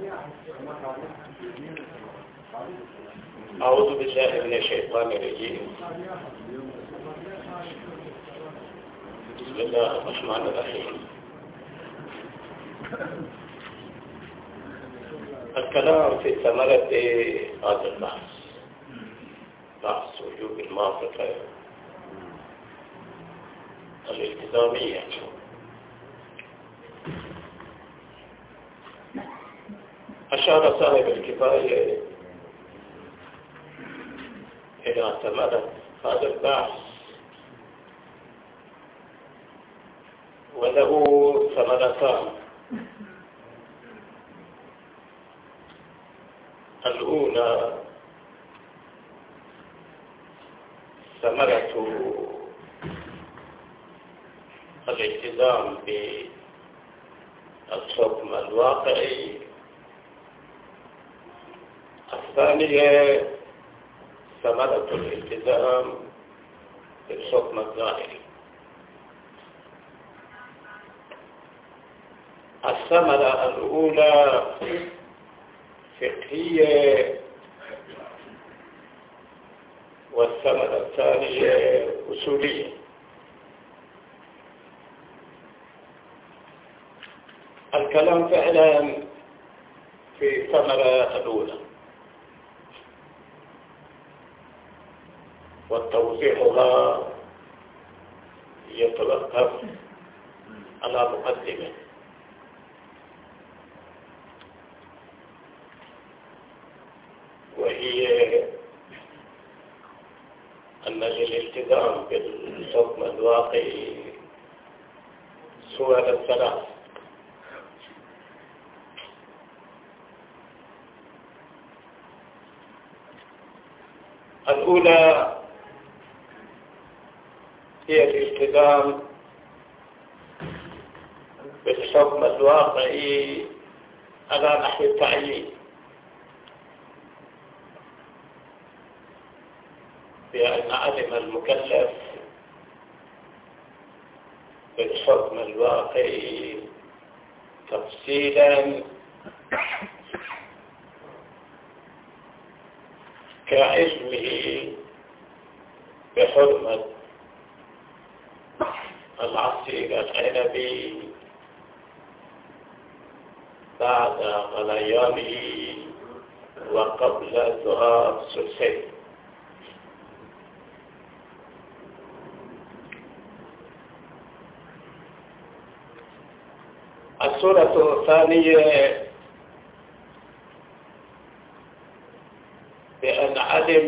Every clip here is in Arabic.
أعوذ بالله من الشيطان الرجيم. بسم الله الرحمن الرحيم. الكلام في ثمرة هذا البحث، بحث وجوب الموافقة الالتزامية. أشار صاحب الكفاية إلى ثمرة هذا البحث، وله ثمرتان. الأولى ثمرة الالتزام بالحكم الواقعي. الثانية ثمرة الالتزام بالحكم الظاهري. الثمرة الأولى فقهية، والثمرة الثانية أصولية. الكلام فعلا في الثمرة الأولى، وتوضيحها يتوقف على مقدمة. وهي أن للالتزام بالحكم الواقعي صور الثلاث. الأولى هي الالتزام بالحكم الواقعي على نحو التعيين، بأن علم المكلف بالحكم الواقعي تفصيلا كعلمه بحرمة العصير العنبي بعد غليانه وقبل ذهاب ثلثيه. الصورة الثانية بأن علم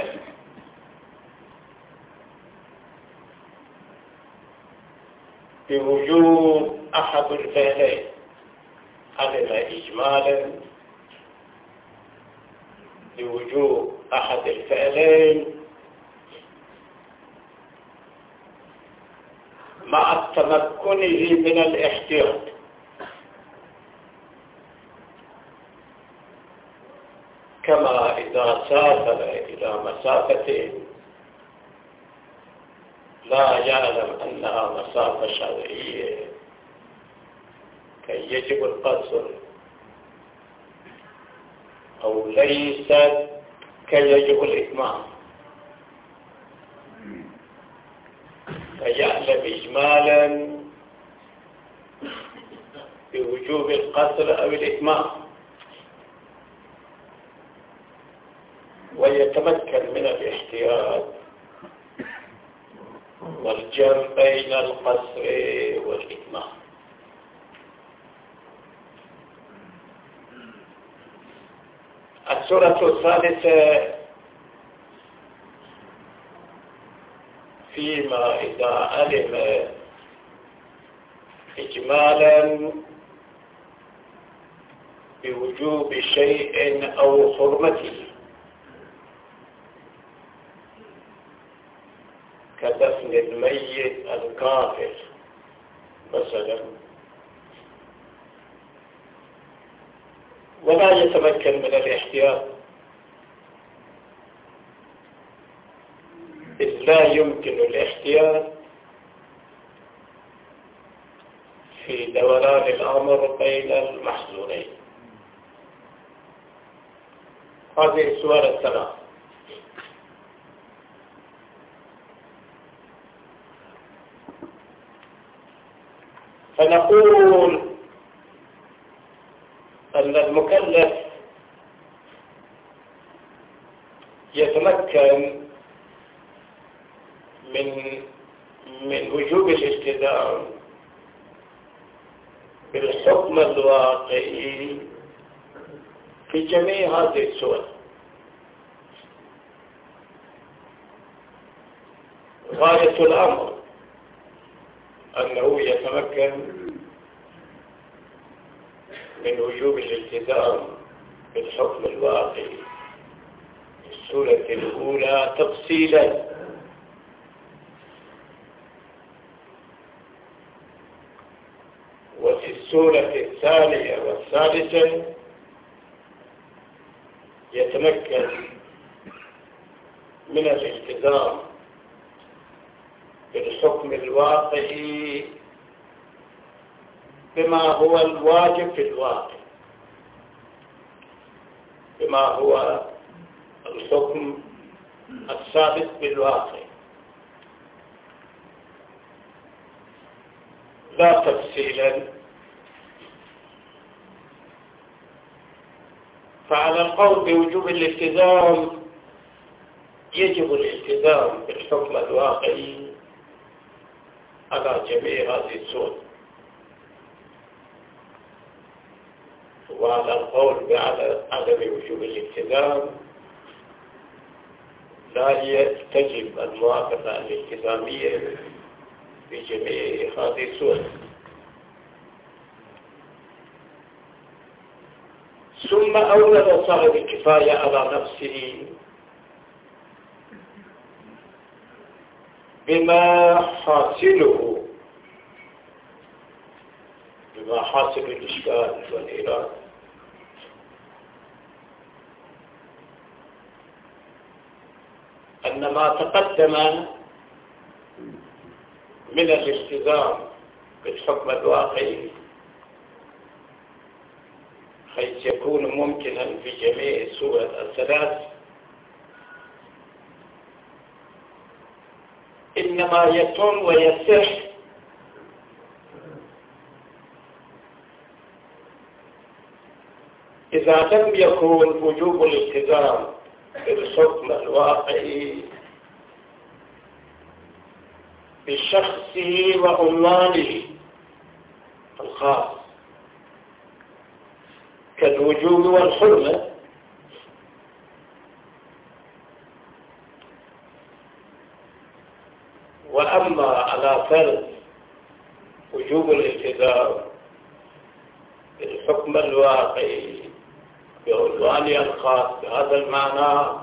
بوجوب أحد الفعلين، علم إجمالا بوجوب أحد الفعلين مع تمكنه من الاحتياط، كما إذا سافر إلى مسافة لا يعلم أنها مسافة شرعية كي يجب القصر، أو ليست كي يجب الإتمام، فيعلم إجمالا بوجوب القصر أو الإتمام، ويتمكن من الاحتياط والجمع بين القصر والإتمام. الصورة الثالثة فيما إذا علم إجمالا بوجوب شيء أو حرمته، كدفن الميت الكافر مثلا، ولا يتمكن من الاحتياط، إذ لا يمكن الاحتياط في دوران الأمر بين المحظورين. هذه السور الثلاث. فنقول أن المكلف يتمكن من وجوب الالتزام بالحكم الواقعي في جميع هذه السور. غاية الأمر أنه يتمكن من وجوب الالتزام بالحكم الواقعي في السورة الأولى تفصيلا، وفي السورة الثانية والثالثة يتمكن من الالتزام بالحكم الواقعي بما هو الواجب في الواقع، بما هو الحكم الثابت بالواقع، لا تفصيلا. فعلى القول بوجوب الالتزام يجب الالتزام بالحكم الواقعي على جميع هذه السور، وعلى القول بعدم وجوب الالتزام لا تجب الموافقة الالتزامية بجميع هذه السور. ثم أولد صاحب الكفاية على نفسه بما حاصل الإشكال والإيراد، أن ما تقدم من الالتزام بالحكم الواقعي حيث يكون ممكنا في جميع السور الثلاث إنما يتم ويصح إذا لم يكن وجوب الالتزام بالحكم الواقعي بشخصه وعنوانه الخاص كالوجوب والحرمة، وأما على فرض وجوب الالتزام بالحكم الواقعي بعنوانه الخاص بهذا المعنى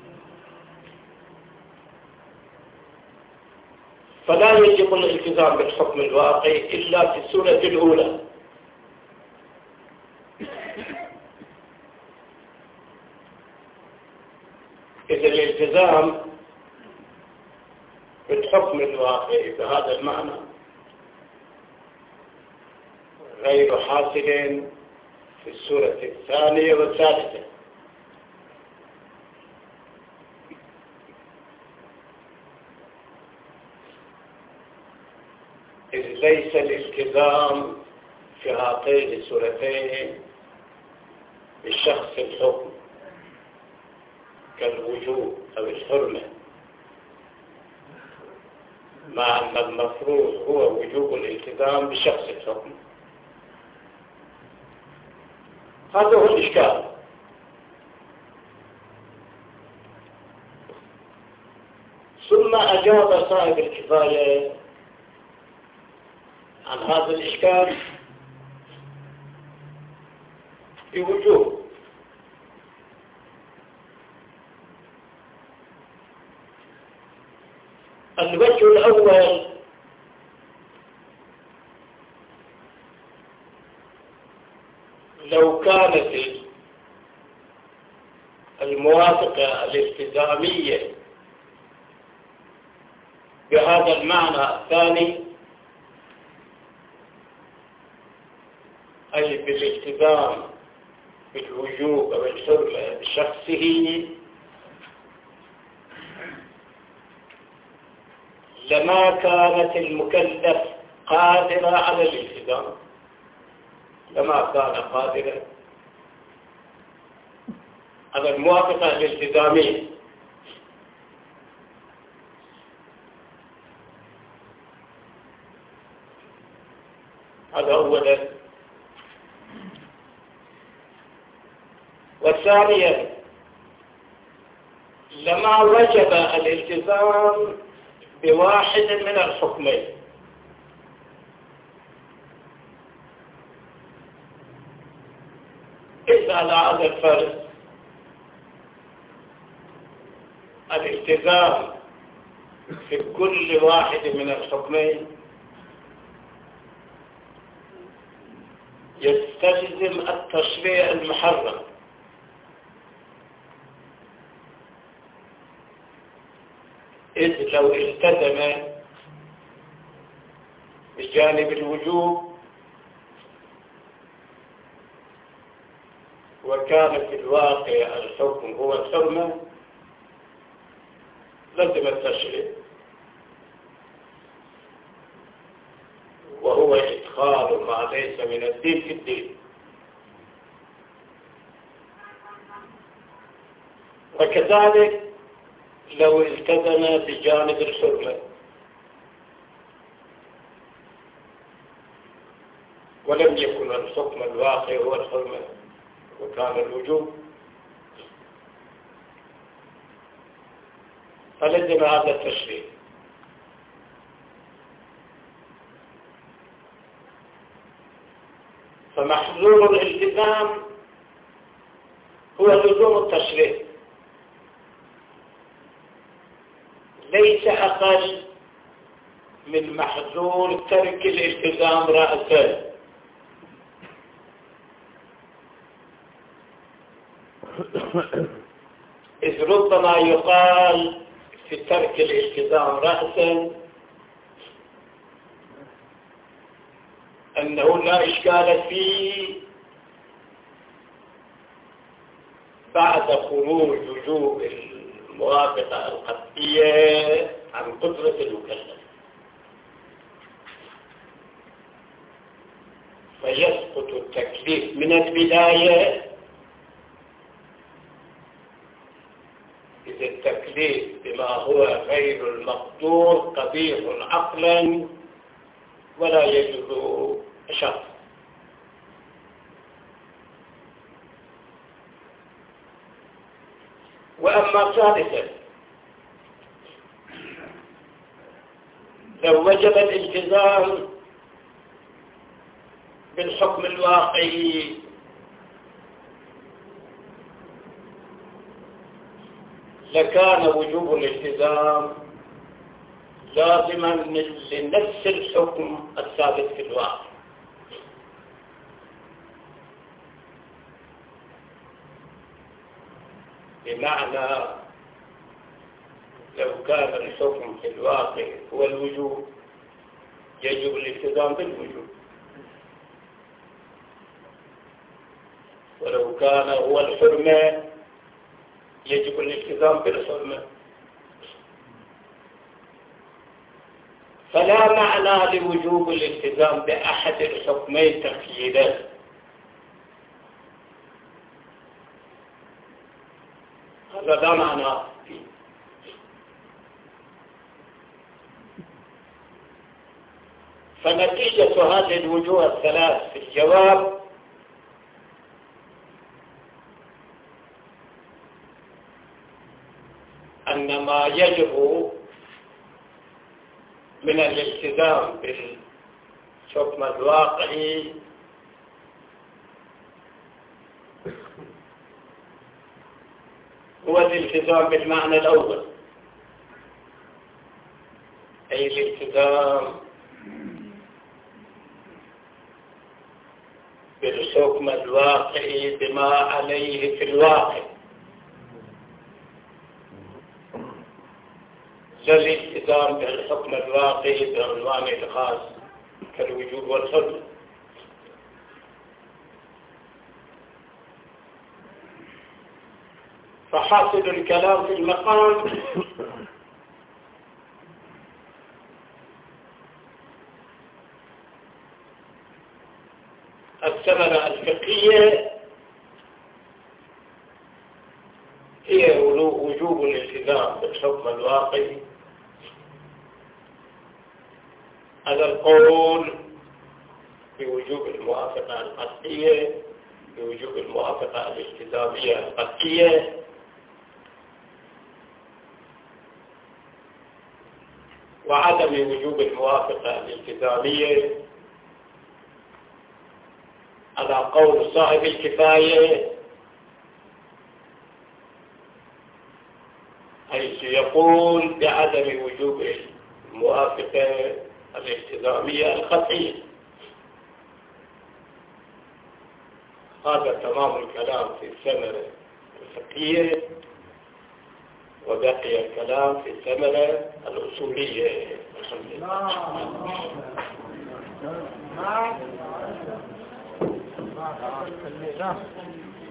فلا يجب الالتزام بالحكم الواقعي إلا في السورة الأولى. إذا الالتزام بالحكم الواقعي بهذا المعنى غير حاصل في السورة الثانية والثالثة، إذ ليس الالتزام في هاتين السورتين بالشخص الحكم كالوجوب أو الحرمة، مع أن المفروض هو وجوب الالتزام بشخص الحكم. هذا هو الإشكال. ثم أجاب صاحب الكفاية عن هذا الإشكال بوجوب الوجه الأول لو كانت الموافقة الالتزامية بهذا المعنى الثاني أي بالالتزام بالوجوب الوجوب أو الحرمة بشخصه لما كانت المكلف قادرة على الالتزام، لما كان قادرا على الموافقة الالتزامية. هذا أولا. وثانيا لما وجب الالتزام بواحد من الحكمين، إذا على هذا الفرض الالتزام في كل واحد من الحكمين يستلزم التشريع المحرم، إذ لو التزم بجانب الوجوب وكان في الواقع الحكم هو الحرمة لزم التشريع، وهو إدخال ما ليس من الدين في الدين. وكذلك لو التزم بجانب الحرمة ولم يكن الحكم الواقع هو الحرمة وكان الوجوب، فلزم هذا التشريع. فمحظور الالتزام هو لزوم التشريع، ليس أقل من محظور ترك الالتزام رأسا. إذ ربما يقال في ترك الالتزام رأسا أنه لا إشكال فيه بعد خروج وجوب الموافقة القطعية عن قدرة المكلف، فيسقط التكليف من البداية إذ التكليف بما هو غير المقدور قبيح عقلا ولا يجوز شرعا. وأما ثالثا لو وجب الالتزام بالحكم الواقعي لكان وجوب الالتزام لازما لنفس الحكم الثابت في الواقع، بمعنى لو كان الحكم في الواقع هو الوجوب يجب الالتزام بالوجوب، ولو كان هو الحرمة يجب الالتزام بالحرمة. فلا معنى لوجوب الالتزام بأحد الحكمين تقييدا، هذا لا معنى فيه. فنتيجة هذه الوجوه الثلاث في الجواب أن ما يجب من الالتزام بالحكم الواقعي هو الالتزام بالمعنى الأول، أي الالتزام بالحكم الواقعي بما عليه في الواقع، لا الالتزام بالحكم الواقعي بعنوان الخاص كالوجوب والحرمة. فحاصل الكلام في المقام الثمرة الفقهية هي وجوب الالتزام بالحكم الواقعي هذا القول بوجوب الموافقة القطعية بوجوب الموافقة الالتزامية القطعية وعدم وجوب الموافقة الالتزامية على قول صاحب الكفاية حيث يقول بعدم وجوب الموافقة الالتزامية القطعية. هذا تمام الكلام في الثمرة الفقهية وبقي الكلام في الثمرة الأصولية. الحمد لله.